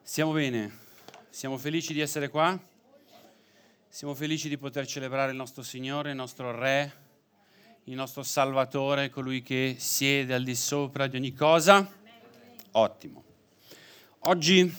Stiamo bene, siamo felici di essere qua, siamo felici di poter celebrare il nostro Signore, il nostro Re, il nostro Salvatore, colui che siede al di sopra di ogni cosa. Ottimo. Oggi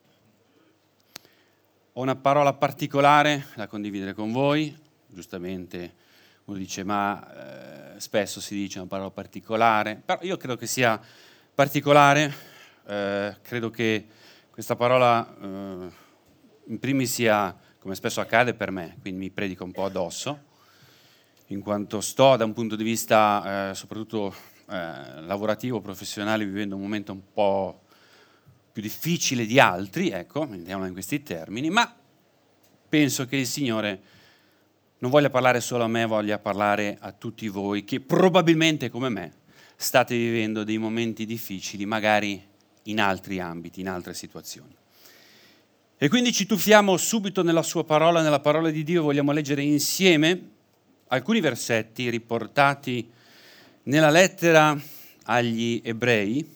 ho una parola particolare da condividere con voi. Giustamente uno dice, spesso si dice una parola particolare, però io credo che sia particolare, credo che questa parola in primis sia, come spesso accade per me, quindi mi predica un po' addosso, in quanto sto da un punto di vista soprattutto lavorativo, professionale, vivendo un momento un po' più difficile di altri, ecco, mettiamola in questi termini, ma penso che il Signore non voglia parlare solo a me, voglia parlare a tutti voi che probabilmente come me state vivendo dei momenti difficili, magari in altri ambiti, in altre situazioni. E quindi ci tuffiamo subito nella sua parola, nella parola di Dio. Vogliamo leggere insieme alcuni versetti riportati nella lettera agli Ebrei.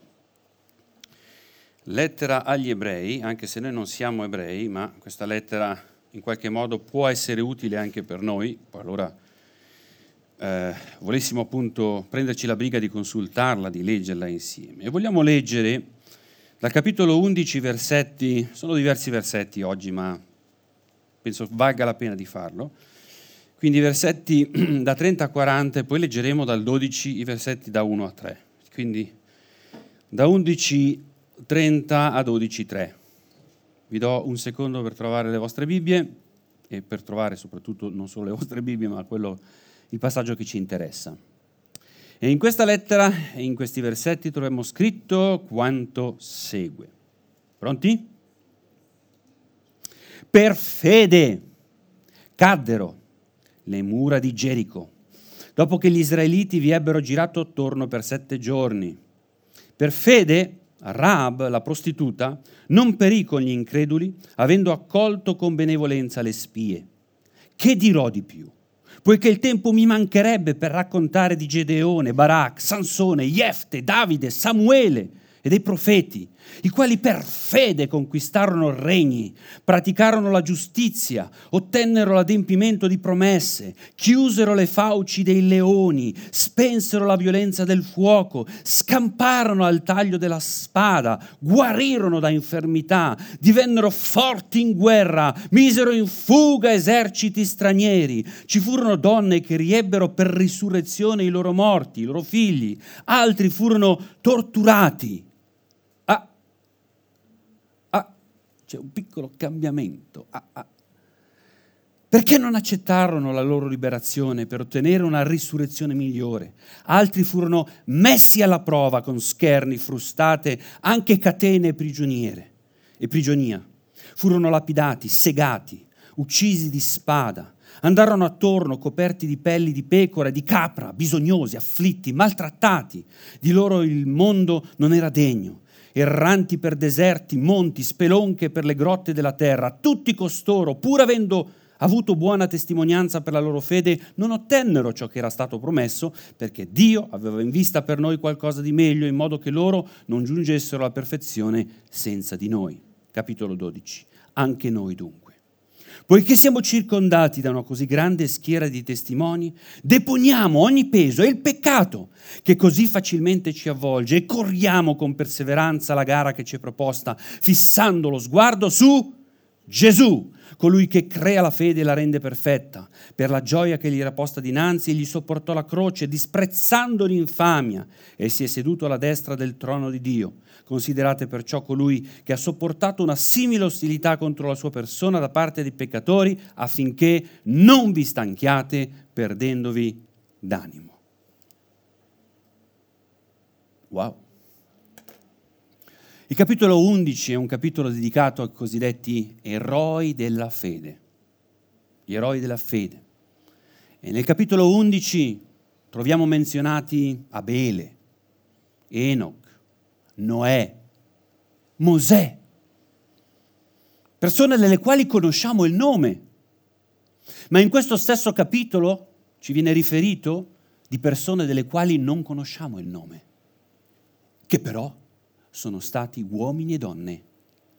Lettera agli Ebrei, anche se noi non siamo ebrei, ma questa lettera in qualche modo può essere utile anche per noi. Allora volessimo appunto prenderci la briga di consultarla, di leggerla insieme. E vogliamo leggere dal capitolo 11 versetti, sono diversi versetti oggi, ma penso valga la pena di farlo. Quindi versetti da 30 a 40 e poi leggeremo dal 12 i versetti da 1 a 3. Quindi da 11:30 a 12:3. Vi do un secondo per trovare le vostre Bibbie e per trovare soprattutto non solo le vostre Bibbie, ma il passaggio che ci interessa. E in questa lettera e in questi versetti troviamo scritto quanto segue. Pronti? Per fede caddero le mura di Gerico, dopo che gli israeliti vi ebbero girato attorno per 7 giorni. Per fede Rahab, la prostituta, non perì con gli increduli, avendo accolto con benevolenza le spie. Che dirò di più? Poiché il tempo mi mancherebbe per raccontare di Gedeone, Barak, Sansone, Jefte, Davide, Samuele e dei profeti, i quali per fede conquistarono regni, praticarono la giustizia, ottennero l'adempimento di promesse, chiusero le fauci dei leoni, spensero la violenza del fuoco, scamparono al taglio della spada, guarirono da infermità, divennero forti in guerra, misero in fuga eserciti stranieri. Ci furono donne che riebbero per risurrezione i loro morti, i loro figli, altri furono torturati. C'è un piccolo cambiamento. Perché non accettarono la loro liberazione per ottenere una risurrezione migliore? Altri furono messi alla prova con scherni, frustate, anche catene e prigionia. Furono lapidati, segati, uccisi di spada. Andarono attorno coperti di pelli di pecora e di capra, bisognosi, afflitti, maltrattati. Di loro il mondo non era degno. Erranti per deserti, monti, spelonche per le grotte della terra, tutti costoro, pur avendo avuto buona testimonianza per la loro fede, non ottennero ciò che era stato promesso, perché Dio aveva in vista per noi qualcosa di meglio, in modo che loro non giungessero alla perfezione senza di noi. Capitolo 12. Anche noi dunque, poiché siamo circondati da una così grande schiera di testimoni, deponiamo ogni peso e il peccato che così facilmente ci avvolge e corriamo con perseveranza la gara che ci è proposta, fissando lo sguardo su Gesù, colui che crea la fede e la rende perfetta. Per la gioia che gli era posta dinanzi, egli sopportò la croce, disprezzando l'infamia, e si è seduto alla destra del trono di Dio. Considerate perciò colui che ha sopportato una simile ostilità contro la sua persona da parte dei peccatori, affinché non vi stanchiate perdendovi d'animo. Wow! Il capitolo 11 è un capitolo dedicato ai cosiddetti eroi della fede. Gli eroi della fede. E nel capitolo 11 troviamo menzionati Abele, Enoch, Noè, Mosè, persone delle quali conosciamo il nome, ma in questo stesso capitolo ci viene riferito di persone delle quali non conosciamo il nome, che però sono stati uomini e donne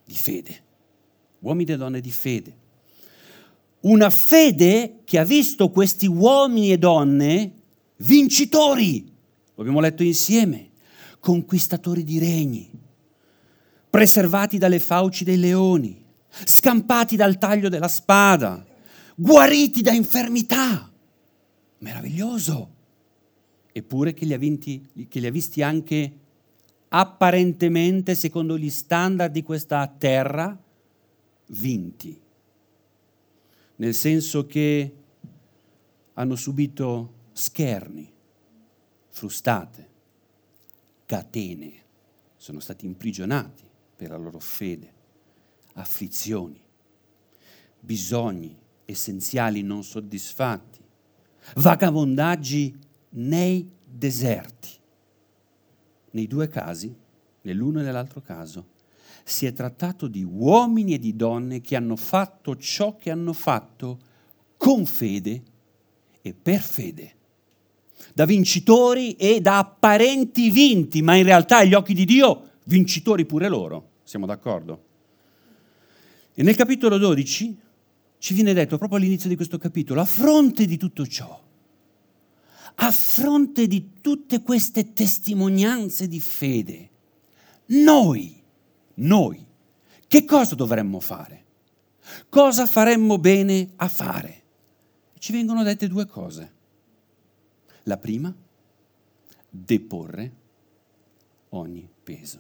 di fede. Uomini e donne di fede. Una fede che ha visto questi uomini e donne vincitori, lo abbiamo letto insieme, conquistatori di regni, preservati dalle fauci dei leoni, scampati dal taglio della spada, guariti da infermità. Meraviglioso! Eppure che li ha visti anche apparentemente, secondo gli standard di questa terra, vinti. Nel senso che hanno subito scherni, frustate, catene, sono stati imprigionati per la loro fede, afflizioni, bisogni essenziali non soddisfatti, vagabondaggi nei deserti. Nei due casi, nell'uno e nell'altro caso, si è trattato di uomini e di donne che hanno fatto ciò che hanno fatto con fede e per fede. Da vincitori e da apparenti vinti, ma in realtà agli occhi di Dio vincitori pure loro. Siamo d'accordo? E nel capitolo 12 ci viene detto proprio all'inizio di questo capitolo, a fronte di tutto ciò, a fronte di tutte queste testimonianze di fede, noi, che cosa dovremmo fare? Cosa faremmo bene a fare? Ci vengono dette due cose. La prima, deporre ogni peso.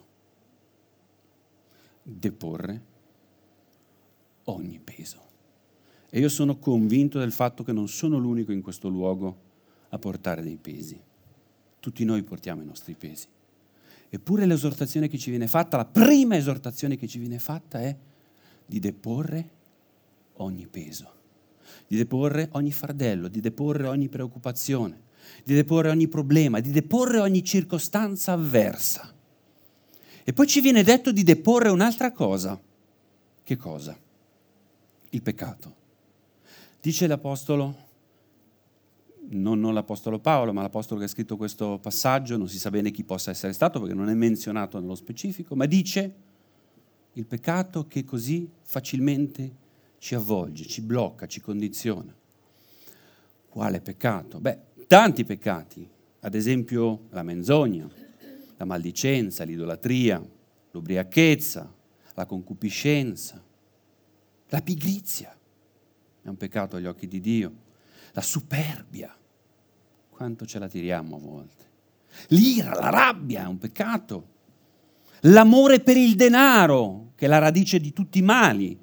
Deporre ogni peso. E io sono convinto del fatto che non sono l'unico in questo luogo a portare dei pesi. Tutti noi portiamo i nostri pesi. Eppure l'esortazione che ci viene fatta, la prima esortazione che ci viene fatta è di deporre ogni peso, di deporre ogni fardello, di deporre ogni preoccupazione, di deporre ogni problema, di deporre ogni circostanza avversa. E poi ci viene detto di deporre un'altra cosa. Che cosa? Il peccato. Dice l'Apostolo, non l'Apostolo Paolo, ma l'Apostolo che ha scritto questo passaggio, non si sa bene chi possa essere stato perché non è menzionato nello specifico, ma dice il peccato che così facilmente ci avvolge, ci blocca, ci condiziona. Quale peccato? Beh, tanti peccati, ad esempio la menzogna, la maldicenza, l'idolatria, l'ubriachezza, la concupiscenza, la pigrizia, è un peccato agli occhi di Dio. La superbia, quanto ce la tiriamo a volte. L'ira, la rabbia è un peccato. L'amore per il denaro, che è la radice di tutti i mali.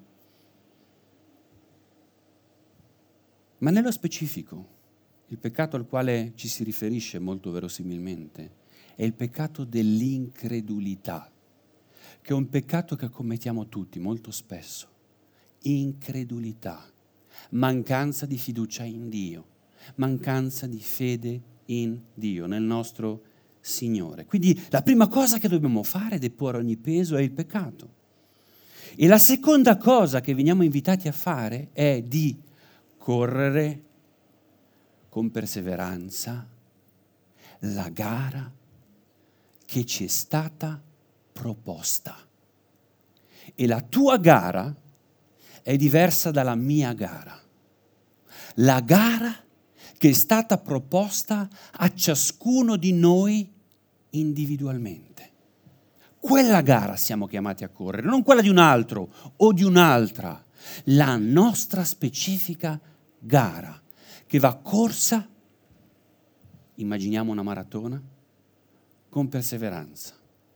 Ma nello specifico, il peccato al quale ci si riferisce molto verosimilmente è il peccato dell'incredulità, che è un peccato che commettiamo tutti molto spesso. Incredulità. Mancanza di fiducia in Dio, mancanza di fede in Dio, nel nostro Signore. Quindi la prima cosa che dobbiamo fare è deporre ogni peso è il peccato. E la seconda cosa che veniamo invitati a fare è di correre con perseveranza la gara che ci è stata proposta. E la tua gara è diversa dalla mia gara. La gara che è stata proposta a ciascuno di noi individualmente. Quella gara siamo chiamati a correre, non quella di un altro o di un'altra. La nostra specifica gara che va corsa, immaginiamo una maratona, con perseveranza.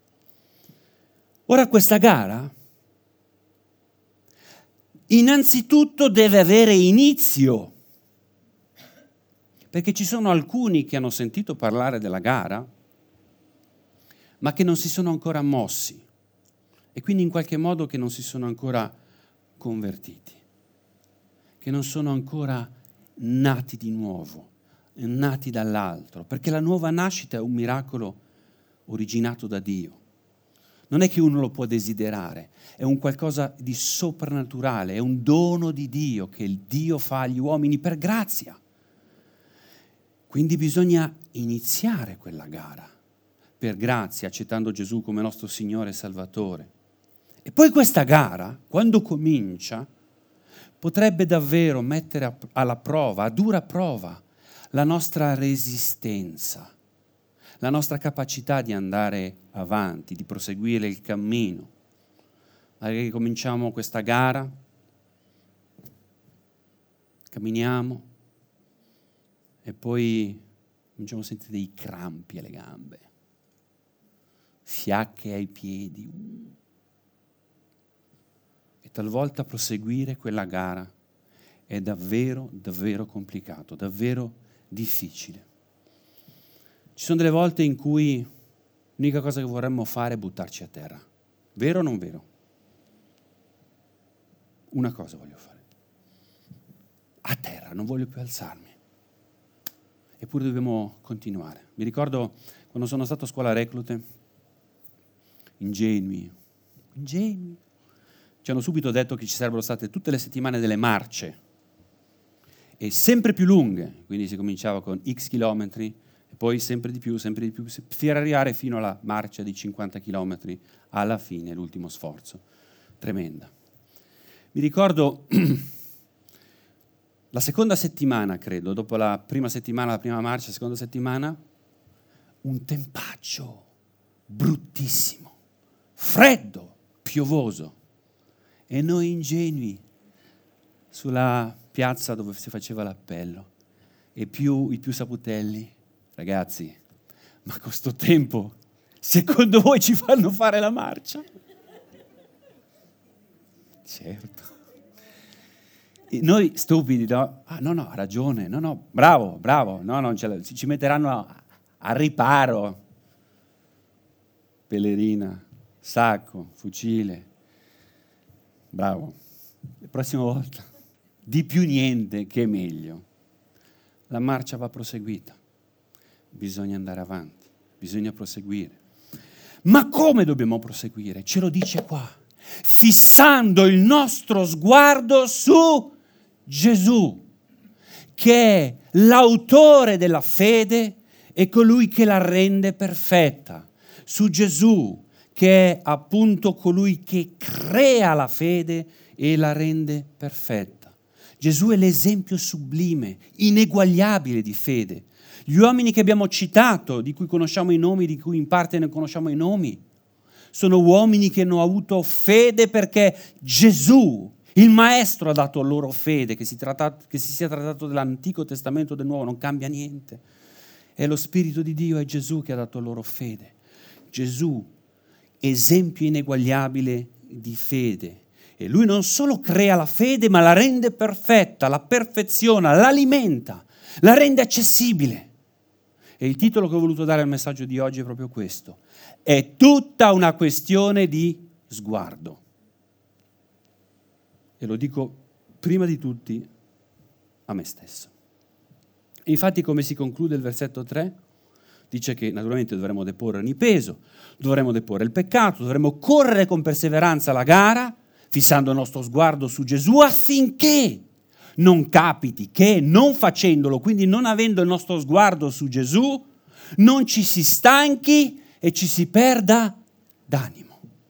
Ora questa gara innanzitutto deve avere inizio, perché ci sono alcuni che hanno sentito parlare della gara, ma che non si sono ancora mossi e quindi in qualche modo che non si sono ancora convertiti, che non sono ancora nati di nuovo, nati dall'altro, perché la nuova nascita è un miracolo originato da Dio. Non è che uno lo può desiderare, è un qualcosa di soprannaturale, è un dono di Dio che il Dio fa agli uomini per grazia. Quindi bisogna iniziare quella gara per grazia, accettando Gesù come nostro Signore e Salvatore. E poi questa gara, quando comincia, potrebbe davvero mettere alla prova, a dura prova, la nostra resistenza, la nostra capacità di andare avanti, di proseguire il cammino. Magari cominciamo questa gara, camminiamo e poi cominciamo a sentire dei crampi alle gambe, fiacche ai piedi. E talvolta proseguire quella gara è davvero, davvero complicato, davvero difficile. Ci sono delle volte in cui l'unica cosa che vorremmo fare è buttarci a terra. Vero o non vero? Una cosa voglio fare. A terra, non voglio più alzarmi. Eppure dobbiamo continuare. Mi ricordo quando sono stato a scuola reclute, ingenui. Ci hanno subito detto che ci sarebbero state tutte le settimane delle marce, e sempre più lunghe, quindi si cominciava con X chilometri, e poi sempre di più, per arrivare fino alla marcia di 50 chilometri, alla fine, l'ultimo sforzo. Tremenda. Mi ricordo la seconda settimana, credo, dopo la prima settimana, la prima marcia, la seconda settimana, un tempaccio bruttissimo, freddo, piovoso, e noi ingenui sulla piazza dove si faceva l'appello, e i più saputelli, ragazzi, ma con sto tempo, secondo voi ci fanno fare la marcia? Certo. E noi stupidi, no? Ah, no, ha ragione, no, bravo, no, non ci metteranno a riparo. Pellerina, sacco, fucile, bravo. La prossima volta, di più niente che meglio. La marcia va proseguita, bisogna andare avanti, bisogna proseguire. Ma come dobbiamo proseguire? Ce lo dice qua, fissando il nostro sguardo su Gesù, che è l'autore della fede e colui che la rende perfetta. Su Gesù, che è appunto colui che crea la fede e la rende perfetta. Gesù è l'esempio sublime, ineguagliabile di fede. Gli uomini che abbiamo citato, di cui conosciamo i nomi, di cui in parte ne conosciamo i nomi, sono uomini che hanno avuto fede perché Gesù, il Maestro, ha dato loro fede. Che si sia trattato dell'Antico Testamento o del Nuovo non cambia niente. È lo Spirito di Dio, è Gesù che ha dato loro fede. Gesù, esempio ineguagliabile di fede. E lui non solo crea la fede, ma la rende perfetta, la perfeziona, l'alimenta, la rende accessibile. E il titolo che ho voluto dare al messaggio di oggi è proprio questo. È tutta una questione di sguardo. E lo dico prima di tutti a me stesso. E infatti, come si conclude il versetto 3? Dice che naturalmente dovremo deporre ogni peso, dovremo deporre il peccato, dovremo correre con perseveranza la gara, fissando il nostro sguardo su Gesù, affinché non capiti che, non facendolo, quindi non avendo il nostro sguardo su Gesù, non ci si stanchi e ci si perda d'animo.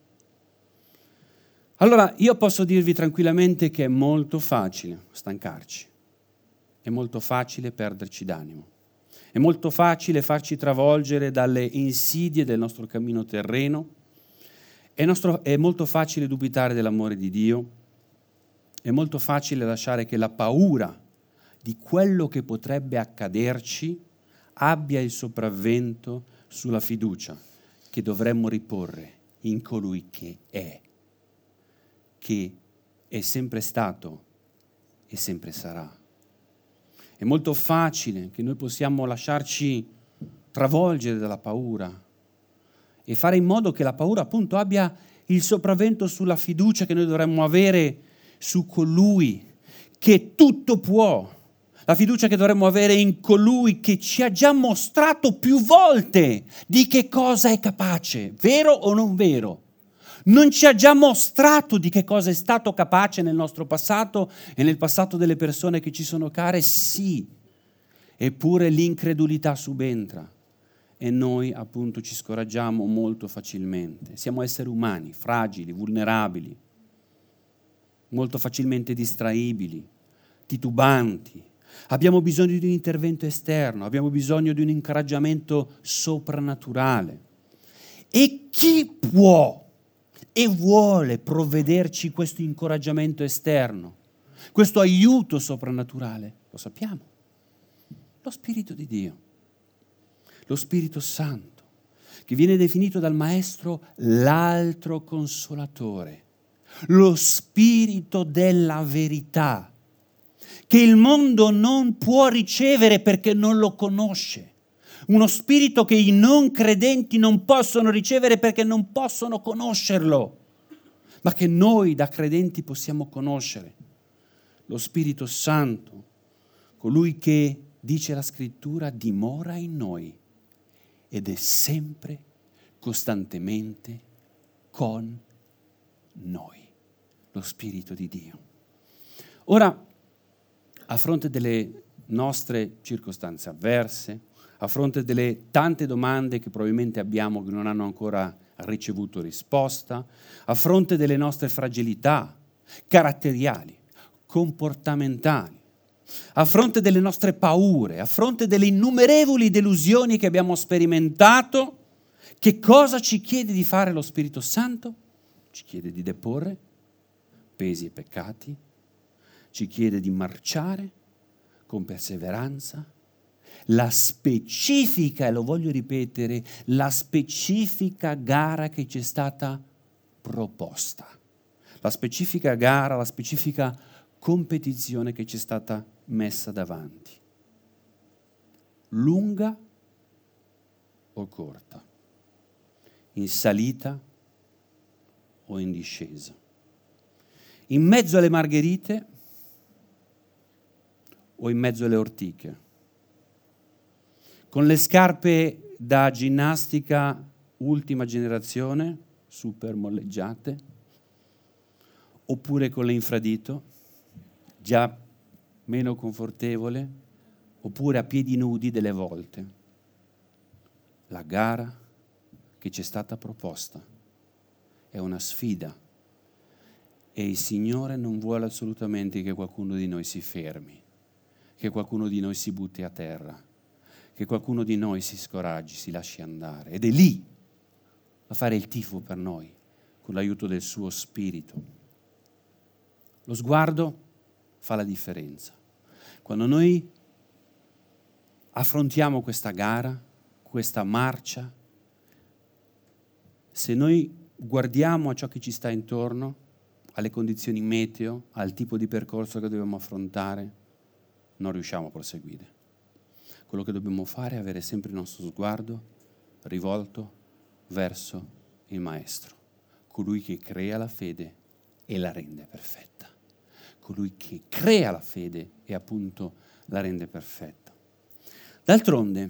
Allora, io posso dirvi tranquillamente che è molto facile stancarci, è molto facile perderci d'animo, è molto facile farci travolgere dalle insidie del nostro cammino terreno, è molto facile dubitare dell'amore di Dio, è molto facile lasciare che la paura di quello che potrebbe accaderci abbia il sopravvento sulla fiducia che dovremmo riporre in colui che è sempre stato e sempre sarà. È molto facile che noi possiamo lasciarci travolgere dalla paura e fare in modo che la paura appunto abbia il sopravvento sulla fiducia che noi dovremmo avere su colui che tutto può, la fiducia che dovremmo avere in colui che ci ha già mostrato più volte di che cosa è capace, vero o non vero? Non ci ha già mostrato di che cosa è stato capace nel nostro passato e nel passato delle persone che ci sono care? Sì, eppure l'incredulità subentra e noi appunto ci scoraggiamo molto facilmente. Siamo esseri umani, fragili, vulnerabili, molto facilmente distraibili, titubanti. Abbiamo bisogno di un intervento esterno, abbiamo bisogno di un incoraggiamento soprannaturale. E chi può e vuole provvederci questo incoraggiamento esterno, questo aiuto soprannaturale? Lo sappiamo. Lo Spirito di Dio, lo Spirito Santo, che viene definito dal Maestro l'altro consolatore, lo Spirito della verità, che il mondo non può ricevere perché non lo conosce. Uno spirito che i non credenti non possono ricevere perché non possono conoscerlo, ma che noi da credenti possiamo conoscere. Lo Spirito Santo, colui che, dice la Scrittura, dimora in noi ed è sempre, costantemente con noi. Lo Spirito di Dio. Ora, a fronte delle nostre circostanze avverse, a fronte delle tante domande che probabilmente abbiamo che non hanno ancora ricevuto risposta, a fronte delle nostre fragilità caratteriali, comportamentali, a fronte delle nostre paure, a fronte delle innumerevoli delusioni che abbiamo sperimentato, che cosa ci chiede di fare lo Spirito Santo? Ci chiede di deporre pesi e peccati, ci chiede di marciare con perseveranza. La specifica, e lo voglio ripetere, la specifica gara che ci è stata proposta, la specifica gara, la specifica competizione che ci è stata messa davanti. Lunga o corta? In salita o in discesa? In mezzo alle margherite o in mezzo alle ortiche? Con le scarpe da ginnastica ultima generazione, super molleggiate, oppure con le infradito, già meno confortevole, oppure a piedi nudi delle volte. La gara che ci è stata proposta è una sfida e il Signore non vuole assolutamente che qualcuno di noi si fermi, che qualcuno di noi si butti a terra, che qualcuno di noi si scoraggi, si lasci andare. Ed è lì a fare il tifo per noi, con l'aiuto del suo Spirito. Lo sguardo fa la differenza. Quando noi affrontiamo questa gara, questa marcia, se noi guardiamo a ciò che ci sta intorno, alle condizioni meteo, al tipo di percorso che dobbiamo affrontare, non riusciamo a proseguire. Quello che dobbiamo fare è avere sempre il nostro sguardo rivolto verso il Maestro, colui che crea la fede e la rende perfetta. Colui che crea la fede e appunto la rende perfetta. D'altronde,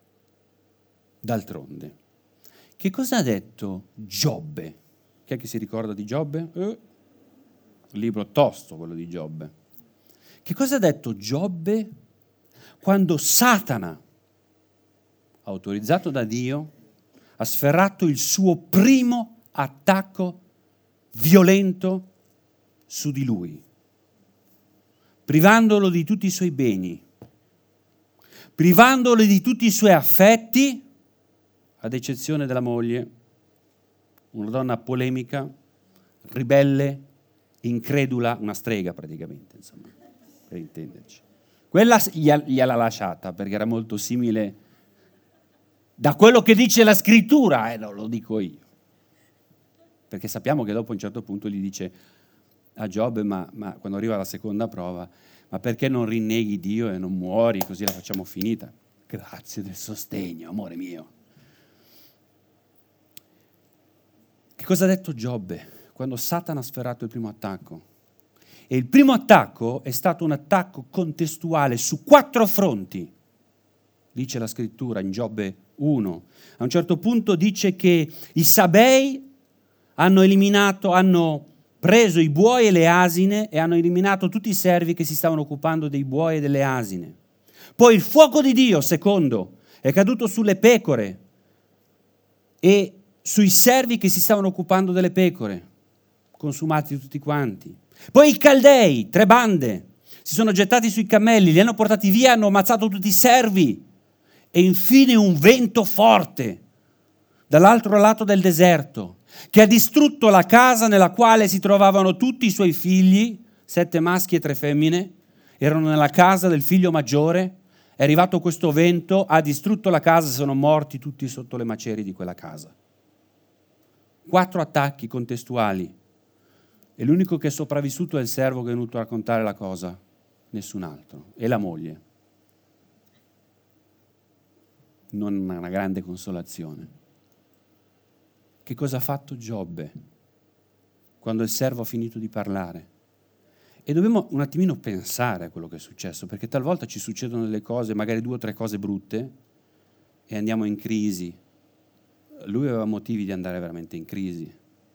che cosa ha detto Giobbe? Chi è che si ricorda di Giobbe? Un libro tosto quello di Giobbe. Che cosa ha detto Giobbe quando Satana, autorizzato da Dio, ha sferrato il suo primo attacco violento su di lui, privandolo di tutti i suoi beni, privandolo di tutti i suoi affetti, ad eccezione della moglie, una donna polemica, ribelle, incredula, una strega praticamente, insomma, per intenderci. Quella gliel'ha lasciata perché era molto simile da quello che dice la Scrittura, non lo dico io. Perché sappiamo che dopo a un certo punto gli dice a Giobbe, ma quando arriva la seconda prova, ma perché non rinneghi Dio e non muori, così la facciamo finita? Grazie del sostegno, amore mio. Che cosa ha detto Giobbe quando Satana ha sferrato il primo attacco? E il primo attacco è stato un attacco contestuale su 4 fronti, dice la Scrittura in Giobbe 1. A un certo punto dice che i Sabei hanno preso i buoi e le asine e hanno eliminato tutti i servi che si stavano occupando dei buoi e delle asine. Poi il fuoco di Dio, secondo, è caduto sulle pecore e sui servi che si stavano occupando delle pecore, consumati tutti quanti. Poi i Caldei, 3 bande, si sono gettati sui cammelli, li hanno portati via, hanno ammazzato tutti i servi. E infine un vento forte dall'altro lato del deserto, che ha distrutto la casa nella quale si trovavano tutti i suoi figli, 7 maschi e 3 femmine, erano nella casa del figlio maggiore. È arrivato questo vento, ha distrutto la casa, sono morti tutti sotto le macerie di quella casa. 4 attacchi contestuali. E l'unico che è sopravvissuto è il servo che è venuto a raccontare la cosa, nessun altro, e la moglie. Non una grande consolazione. Che cosa ha fatto Giobbe quando il servo ha finito di parlare? E dobbiamo un attimino pensare a quello che è successo, perché talvolta ci succedono delle cose, magari 2 o 3 cose brutte, e andiamo in crisi. Lui aveva motivi di andare veramente in crisi.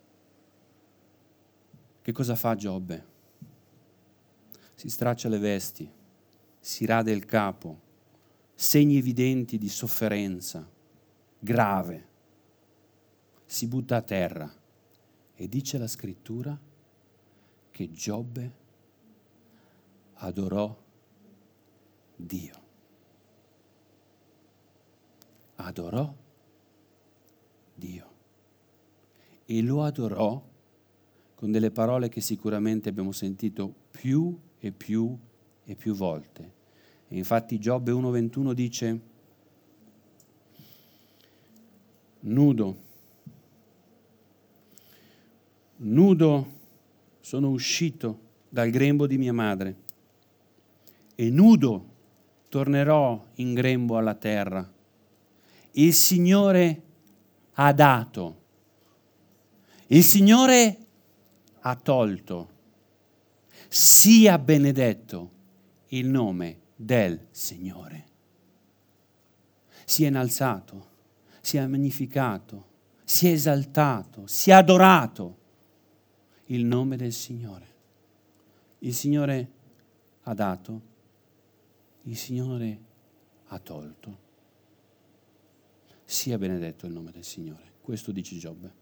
Che cosa fa Giobbe? Si straccia le vesti, si rade il capo, segni evidenti di sofferenza grave, si butta a terra e dice la scrittura che Giobbe adorò Dio. Adorò Dio. E lo adorò con delle parole che sicuramente abbiamo sentito più e più e più volte. E infatti Giobbe 1,21 dice: nudo sono uscito dal grembo di mia madre e nudo tornerò in grembo alla terra. Il Signore ha dato, il Signore ha tolto, sia benedetto il nome del Signore. Sia innalzato, sia magnificato, sia esaltato, sia adorato il nome del Signore. Il Signore ha dato, il Signore ha tolto. Sia benedetto il nome del Signore. Questo dice Giobbe.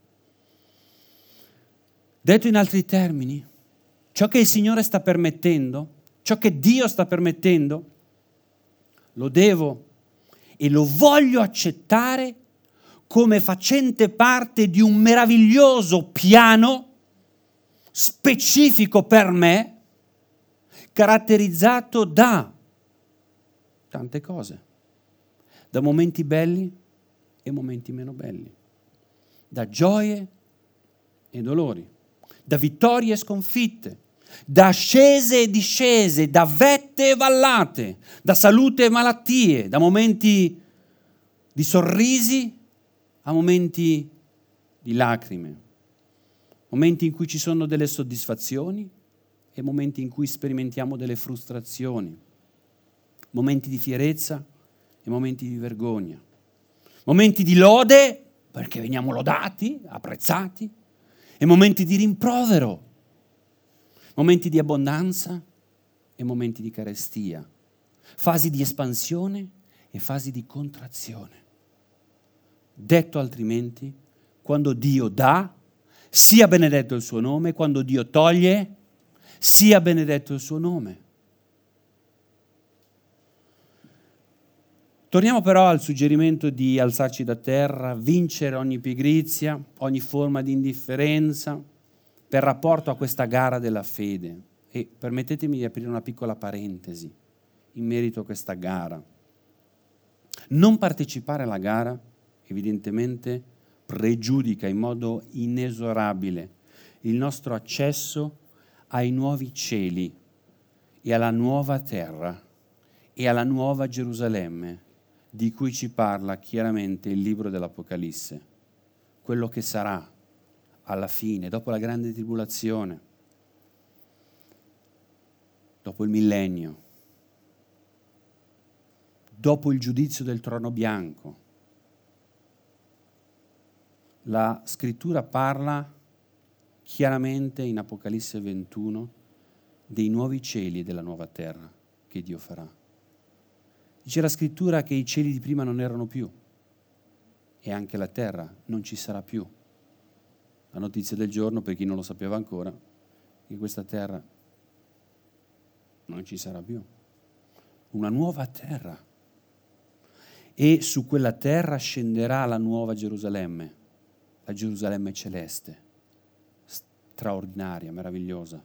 Detto in altri termini, ciò che il Signore sta permettendo, ciò che Dio sta permettendo, lo devo e lo voglio accettare come facente parte di un meraviglioso piano specifico per me, caratterizzato da tante cose, da momenti belli e momenti meno belli, da gioie e dolori, da vittorie e sconfitte, da ascese e discese, da vette e vallate, da salute e malattie, da momenti di sorrisi a momenti di lacrime, momenti in cui ci sono delle soddisfazioni e momenti in cui sperimentiamo delle frustrazioni, momenti di fierezza e momenti di vergogna, momenti di lode, perché veniamo lodati, apprezzati, e momenti di rimprovero, momenti di abbondanza e momenti di carestia, fasi di espansione e fasi di contrazione. Detto altrimenti, quando Dio dà, sia benedetto il suo nome, quando Dio toglie, sia benedetto il suo nome. Torniamo però al suggerimento di alzarci da terra, vincere ogni pigrizia, ogni forma di indifferenza, per rapporto a questa gara della fede. E permettetemi di aprire una piccola parentesi in merito a questa gara. Non partecipare alla gara, evidentemente, pregiudica in modo inesorabile il nostro accesso ai nuovi cieli e alla nuova terra e alla nuova Gerusalemme, di cui ci parla chiaramente il libro dell'Apocalisse, quello che sarà alla fine, dopo la grande tribolazione, dopo il millennio, dopo il giudizio del trono bianco. La scrittura parla chiaramente in Apocalisse 21 dei nuovi cieli e della nuova terra che Dio farà. Dice la scrittura che i cieli di prima non erano più e anche la terra non ci sarà più. La notizia del giorno, per chi non lo sapeva ancora, che questa terra non ci sarà più. Una nuova terra. E su quella terra scenderà la nuova Gerusalemme, la Gerusalemme celeste, straordinaria, meravigliosa.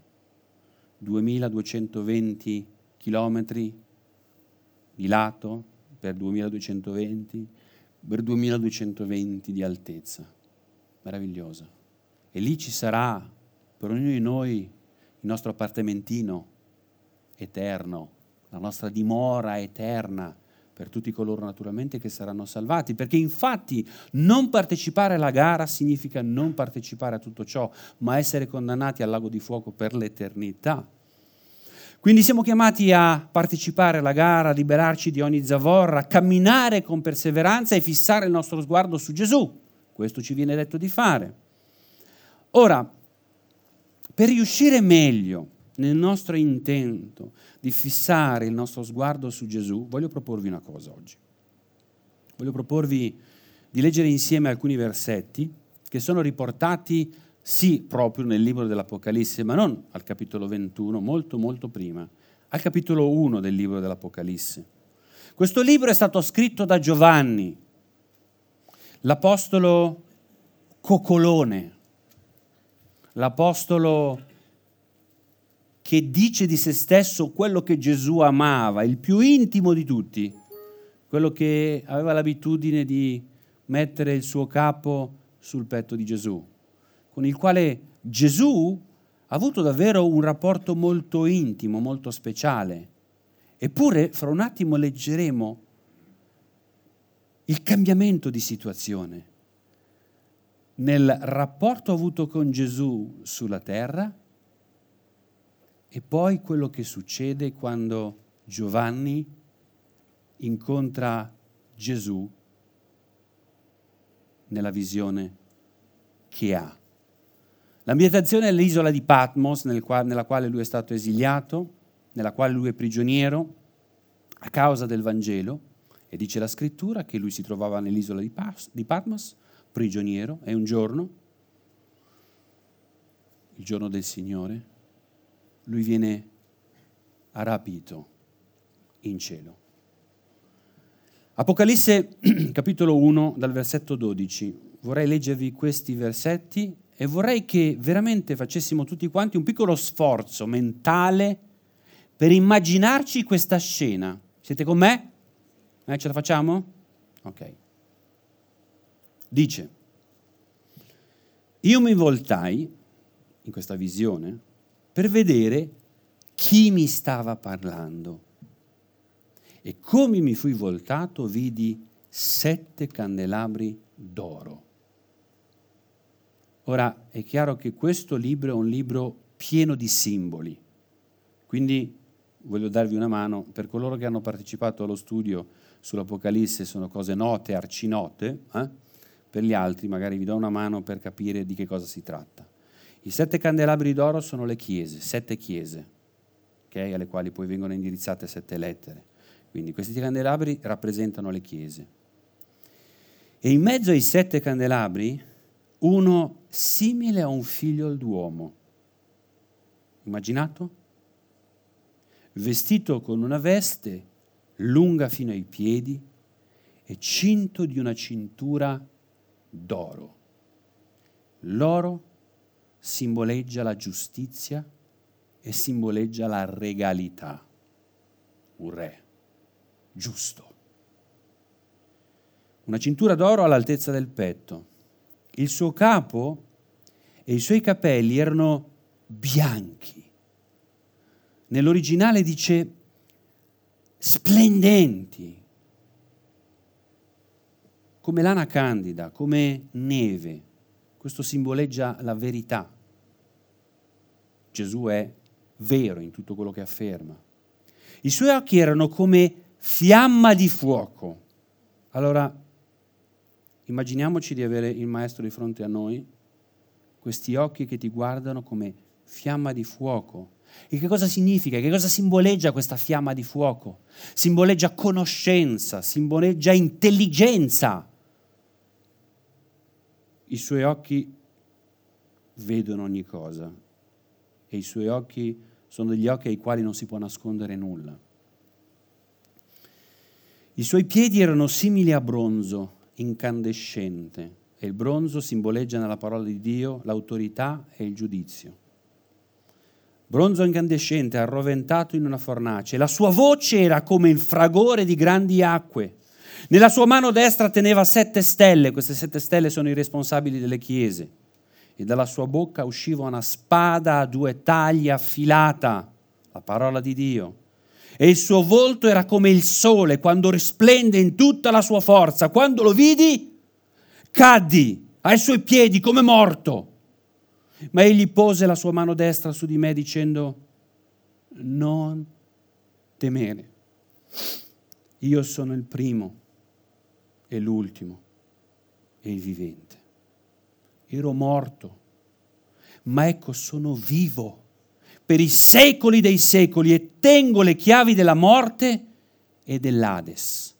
2220 chilometri di lato per 2220, per 2220 di altezza, meravigliosa. E lì ci sarà per ognuno di noi il nostro appartamentino eterno, la nostra dimora eterna, per tutti coloro naturalmente che saranno salvati, perché infatti non partecipare alla gara significa non partecipare a tutto ciò, ma essere condannati al lago di fuoco per l'eternità. Quindi siamo chiamati a partecipare alla gara, a liberarci di ogni zavorra, a camminare con perseveranza e fissare il nostro sguardo su Gesù. Questo ci viene detto di fare. Ora, per riuscire meglio nel nostro intento di fissare il nostro sguardo su Gesù, voglio proporvi una cosa oggi. Voglio proporvi di leggere insieme alcuni versetti che sono riportati sì proprio nel libro dell'Apocalisse, ma non al capitolo 21, molto molto prima, al capitolo 1 del libro dell'Apocalisse. Questo libro è stato scritto da Giovanni, l'apostolo coccolone, l'apostolo che dice di se stesso quello che Gesù amava, il più intimo di tutti, quello che aveva l'abitudine di mettere il suo capo sul petto di Gesù, con il quale Gesù ha avuto davvero un rapporto molto intimo, molto speciale. Eppure, fra un attimo leggeremo il cambiamento di situazione nel rapporto avuto con Gesù sulla terra e poi quello che succede quando Giovanni incontra Gesù nella visione che ha. L'ambientazione è l'isola di Patmos, nella quale lui è stato esiliato, nella quale lui è prigioniero a causa del Vangelo, e dice la scrittura che lui si trovava nell'isola di Patmos, prigioniero, e un giorno, il giorno del Signore, lui viene rapito in cielo. Apocalisse capitolo 1 dal versetto 12. Vorrei leggervi questi versetti e vorrei che veramente facessimo tutti quanti un piccolo sforzo mentale per immaginarci questa scena. Siete con me? Ce la facciamo? Ok. Dice: io mi voltai in questa visione per vedere chi mi stava parlando. E come mi fui voltato, vidi 7 candelabri d'oro. Ora, è chiaro che questo libro è un libro pieno di simboli, quindi voglio darvi una mano. Per coloro che hanno partecipato allo studio sull'Apocalisse sono cose note, arcinote, per gli altri magari vi do una mano per capire di che cosa si tratta. I 7 candelabri d'oro sono le chiese, 7 chiese, okay, alle quali poi vengono indirizzate 7 lettere. Quindi questi candelabri rappresentano le chiese. E in mezzo ai 7 candelabri, uno simile a un figlio d'uomo. Immaginato? Vestito con una veste lunga fino ai piedi e cinto di una cintura d'oro. L'oro simboleggia la giustizia e simboleggia la regalità. Un re giusto. Una cintura d'oro all'altezza del petto. Il suo capo e i suoi capelli erano bianchi. Nell'originale dice splendenti, come lana candida, come neve. Questo simboleggia la verità. Gesù è vero in tutto quello che afferma. I suoi occhi erano come fiamma di fuoco. Allora, immaginiamoci di avere il Maestro di fronte a noi, questi occhi che ti guardano come fiamma di fuoco. E che cosa significa? Che cosa simboleggia questa fiamma di fuoco? Simboleggia conoscenza, simboleggia intelligenza. I suoi occhi vedono ogni cosa e i suoi occhi sono degli occhi ai quali non si può nascondere nulla. I suoi piedi erano simili a bronzo, incandescente, e il bronzo simboleggia nella parola di Dio l'autorità e il giudizio. Bronzo incandescente, arroventato in una fornace. La sua voce era come il fragore di grandi acque. Nella sua mano destra teneva 7 stelle, queste 7 stelle sono i responsabili delle chiese. E dalla sua bocca usciva una spada a 2 taglie affilata, la parola di Dio. E il suo volto era come il sole quando risplende in tutta la sua forza. Quando lo vidi, caddi ai suoi piedi come morto. Ma egli pose la sua mano destra su di me dicendo: non temere, io sono il primo e l'ultimo e il vivente. Ero morto, ma ecco sono vivo per i secoli dei secoli e tengo le chiavi della morte e dell'Ades.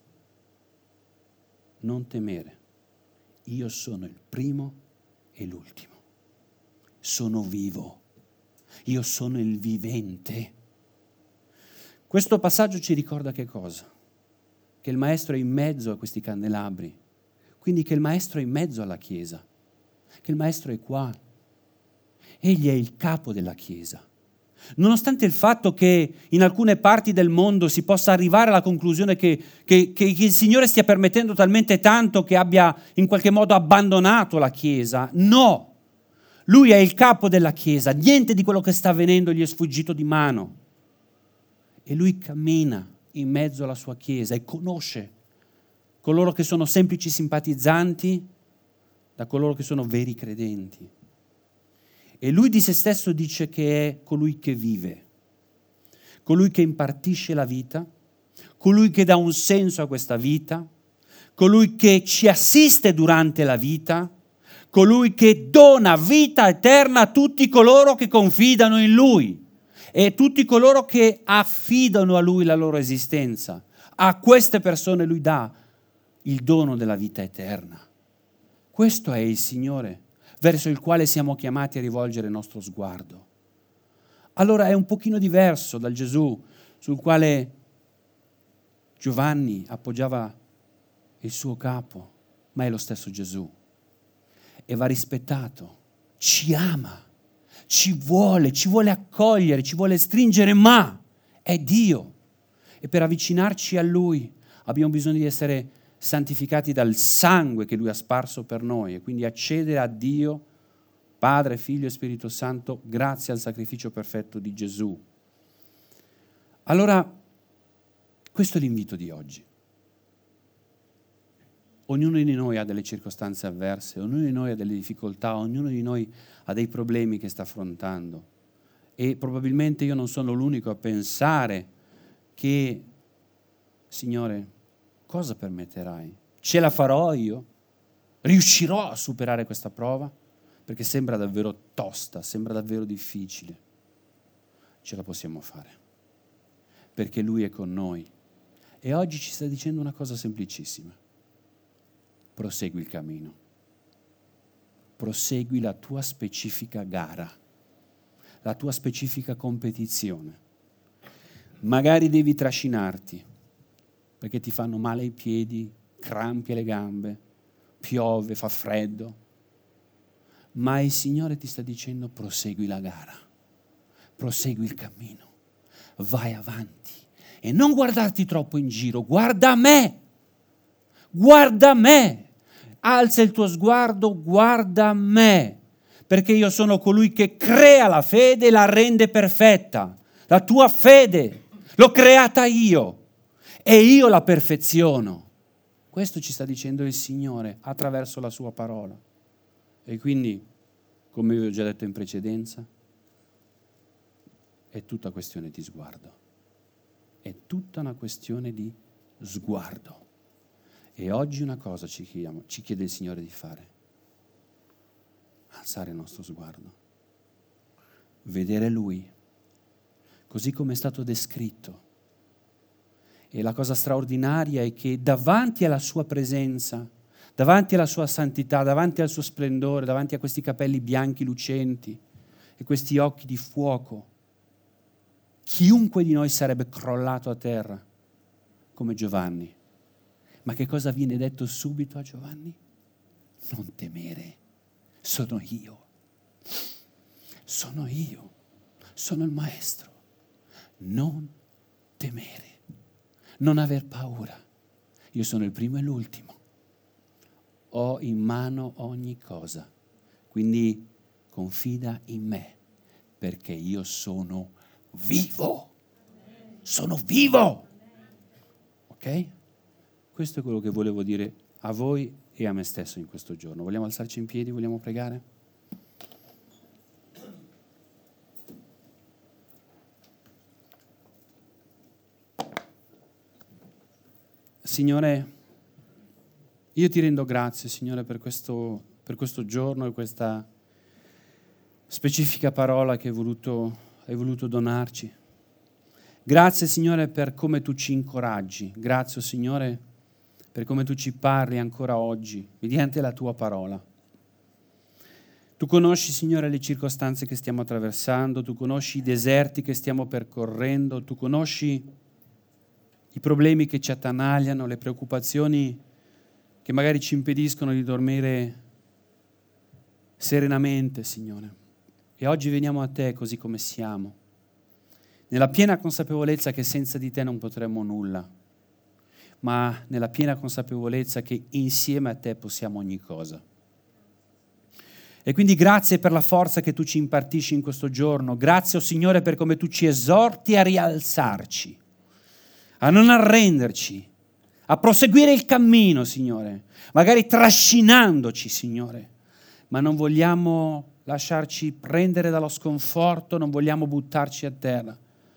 Non temere, io sono il primo e l'ultimo. Sono vivo, io sono il vivente. Questo passaggio ci ricorda che cosa? Che il Maestro è in mezzo a questi candelabri, quindi che il Maestro è in mezzo alla Chiesa, che il Maestro è qua. Egli è il capo della Chiesa. Nonostante il fatto che in alcune parti del mondo si possa arrivare alla conclusione che il Signore stia permettendo talmente tanto che abbia in qualche modo abbandonato la Chiesa, no! Lui è il capo della Chiesa, niente di quello che sta avvenendo gli è sfuggito di mano. E lui cammina in mezzo alla sua Chiesa e conosce coloro che sono semplici simpatizzanti da coloro che sono veri credenti. E lui di se stesso dice che è colui che vive, colui che impartisce la vita, colui che dà un senso a questa vita, colui che ci assiste durante la vita, colui che dona vita eterna a tutti coloro che confidano in Lui e tutti coloro che affidano a Lui la loro esistenza. A queste persone Lui dà il dono della vita eterna. Questo è il Signore verso il quale siamo chiamati a rivolgere il nostro sguardo. Allora è un pochino diverso dal Gesù sul quale Giovanni appoggiava il suo capo, ma è lo stesso Gesù. E va rispettato, ci ama, ci vuole accogliere, ci vuole stringere, ma è Dio. E per avvicinarci a Lui abbiamo bisogno di essere santificati dal sangue che Lui ha sparso per noi e quindi accedere a Dio, Padre, Figlio e Spirito Santo, grazie al sacrificio perfetto di Gesù. Allora, questo è l'invito di oggi. Ognuno di noi ha delle circostanze avverse, ognuno di noi ha delle difficoltà, ognuno di noi ha dei problemi che sta affrontando. E probabilmente io non sono l'unico a pensare che, Signore, cosa permetterai? Ce la farò io? Riuscirò a superare questa prova? Perché sembra davvero tosta, sembra davvero difficile. Ce la possiamo fare, perché Lui è con noi. E oggi ci sta dicendo una cosa semplicissima. Prosegui il cammino, prosegui la tua specifica gara, la tua specifica competizione. Magari devi trascinarti perché ti fanno male i piedi, crampi alle gambe, piove, fa freddo, ma il Signore ti sta dicendo prosegui la gara, prosegui il cammino, vai avanti e non guardarti troppo in giro, guarda me, alza il tuo sguardo, guarda me, perché io sono colui che crea la fede e la rende perfetta. La tua fede l'ho creata io e io la perfeziono. Questo ci sta dicendo il Signore attraverso la sua parola. E quindi, come vi ho già detto in precedenza, è tutta questione di sguardo. È tutta una questione di sguardo. E oggi una cosa ci chiede il Signore di fare: alzare il nostro sguardo, vedere Lui, così come è stato descritto. E la cosa straordinaria è che davanti alla sua presenza, davanti alla sua santità, davanti al suo splendore, davanti a questi capelli bianchi lucenti e questi occhi di fuoco, chiunque di noi sarebbe crollato a terra come Giovanni. Ma che cosa viene detto subito a Giovanni? Non temere, sono io, sono il Maestro. Non temere, non aver paura. Io sono il primo e l'ultimo. Ho in mano ogni cosa, quindi confida in me, perché io sono vivo. Sono vivo. Ok? Questo è quello che volevo dire a voi e a me stesso in questo giorno. Vogliamo alzarci in piedi? Vogliamo pregare? Signore, io ti rendo grazie, Signore, per questo giorno e questa specifica parola che hai voluto donarci. Grazie, Signore, per come tu ci incoraggi. Grazie, Signore, per come tu ci parli ancora oggi, mediante la tua parola. Tu conosci, Signore, le circostanze che stiamo attraversando, tu conosci i deserti che stiamo percorrendo, tu conosci i problemi che ci attanagliano, le preoccupazioni che magari ci impediscono di dormire serenamente, Signore. E oggi veniamo a te così come siamo, nella piena consapevolezza che senza di te non potremmo nulla, ma nella piena consapevolezza che insieme a te possiamo ogni cosa. E quindi grazie per la forza che tu ci impartisci in questo giorno. Grazie, oh Signore, per come tu ci esorti a rialzarci, a non arrenderci, a proseguire il cammino, Signore, magari trascinandoci, Signore, ma non vogliamo lasciarci prendere dallo sconforto, non vogliamo buttarci a terra,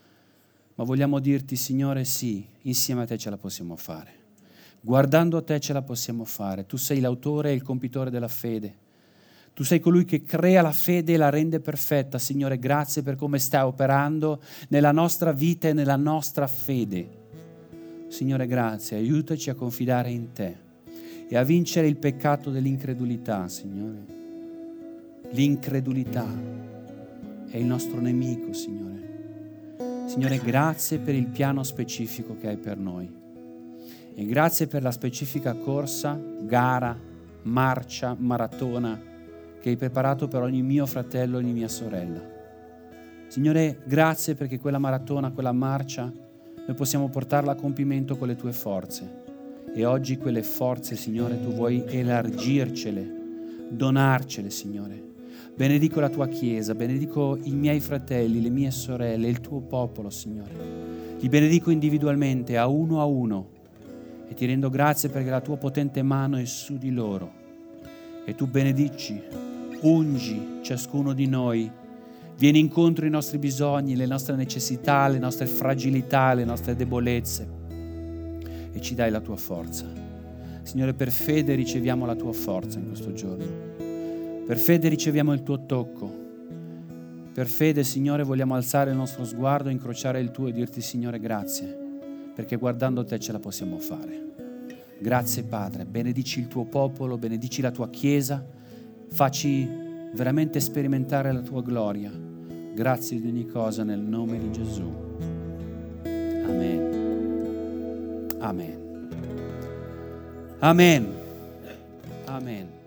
ma vogliamo dirti, Signore, sì, insieme a te ce la possiamo fare. Guardando a te ce la possiamo fare. Tu sei l'autore e il compitore della fede. Tu sei colui che crea la fede e la rende perfetta. Signore, grazie per come stai operando nella nostra vita e nella nostra fede. Signore, grazie, aiutaci a confidare in te e a vincere il peccato dell'incredulità, Signore. L'incredulità è il nostro nemico, Signore. Signore, grazie per il piano specifico che hai per noi e grazie per la specifica corsa, gara, marcia, maratona che hai preparato per ogni mio fratello e ogni mia sorella. Signore, grazie perché quella maratona, quella marcia, noi possiamo portarla a compimento con le tue forze. E oggi quelle forze, Signore, tu vuoi elargircele, donarcele, Signore. Benedico la tua Chiesa, benedico i miei fratelli, le mie sorelle, il tuo popolo, Signore. Li benedico individualmente, a uno, e ti rendo grazie perché la tua potente mano è su di loro. E tu benedici, ungi ciascuno di noi, vieni incontro ai nostri bisogni, le nostre necessità, le nostre fragilità, le nostre debolezze e ci dai la tua forza. Signore, per fede riceviamo la tua forza in questo giorno. Per fede riceviamo il tuo tocco. Per fede, Signore, vogliamo alzare il nostro sguardo, incrociare il tuo e dirti, Signore, grazie, perché guardando te ce la possiamo fare. Grazie, Padre. Benedici il tuo popolo, benedici la tua Chiesa. Facci veramente sperimentare la tua gloria. Grazie di ogni cosa nel nome di Gesù. Amen. Amen. Amen. Amen.